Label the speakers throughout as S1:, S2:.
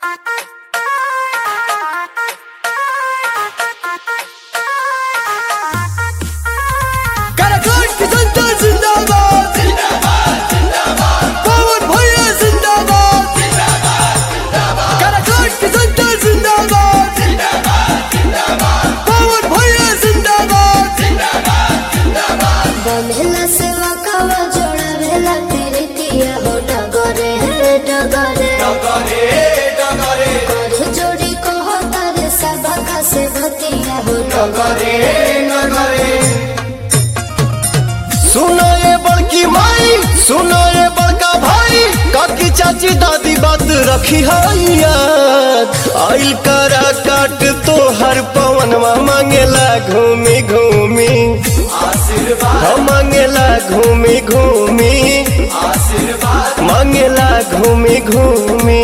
S1: सुनो ये बड़की माई, सुनो ये बड़का भाई, काकी चाची दादी बात रखी है याद। आइल करा काट तो हर पवनवा मांगेला घूमी घूमी आशीर्वाद, मांगेला घूमी घूमी आशीर्वाद, मांगेला घूमी घूमी।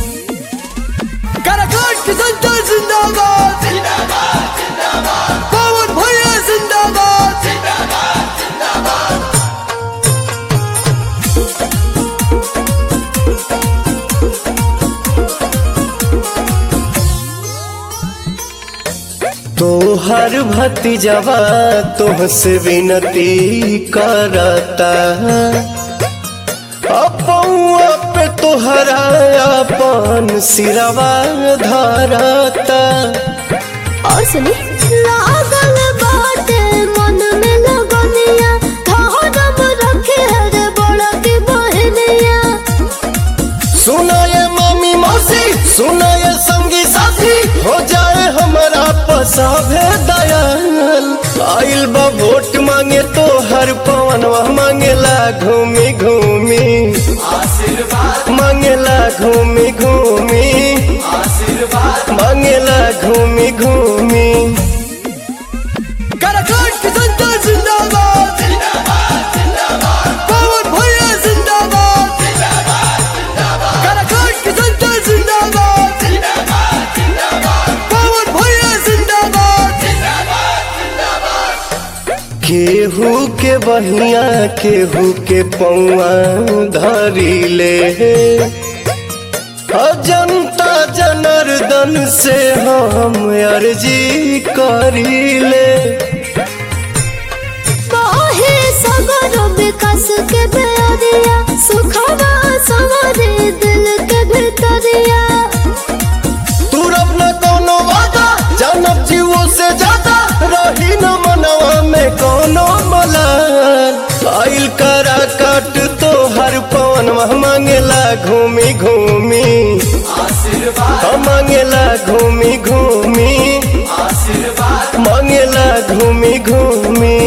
S2: काराकाट की जनता जिंदाबाद, जिंदाबाद जिंदाबाद, पवन भैया जिंदाबाद, जिंदाबाद जिंदाबाद।
S1: तोहर भतीजवा तुहसे विनती करता, अपौआ पे तोहरा अपन सिरवा धरता।
S3: और सुनी लागल बाटे मन में लगनिया, धरम रखे रे बड़ा की बहनिया।
S1: सुना ये मामी मौसी, सुना ये संगी साथी, हो जाए हमारा पसाभे दयाल। आइल बा वोट मांगे तो हर पवनवा मांगेला घूमी घूमी आशीर्वाद, मांगेला घूमी घूमी आशीर्वाद, मांगेला घूमी घूमी।
S2: काराकाट की जनता जिंदाबाद, जिंदाबाद जिंदाबाद, पवन भैया जिंदाबाद, जिंदाबाद जिंदाबाद। काराकाट की जनता जिंदाबाद, जिंदाबाद जिंदाबाद, पवन भैया जिंदाबाद, जिंदाबाद जिंदाबाद।
S1: केहू के बहिया केहू के पौआ धरी ले, जनता जनार्दन से हम अर्जी करी ले।
S3: बाहे सगर विकास के बेरिया, सुखवा सवारे दिल के भितरिया।
S1: तू रब न कोनो वादा, जानब जीवो से ज्यादा, रही न मनवा में कोनो मलाल। आइल करा काट तो हर पवन मांगेला घूमी घूमी आशीर्वाद, मांगेला घूमी घूमी आशीर्वाद, मांगेला घूमी घूमी।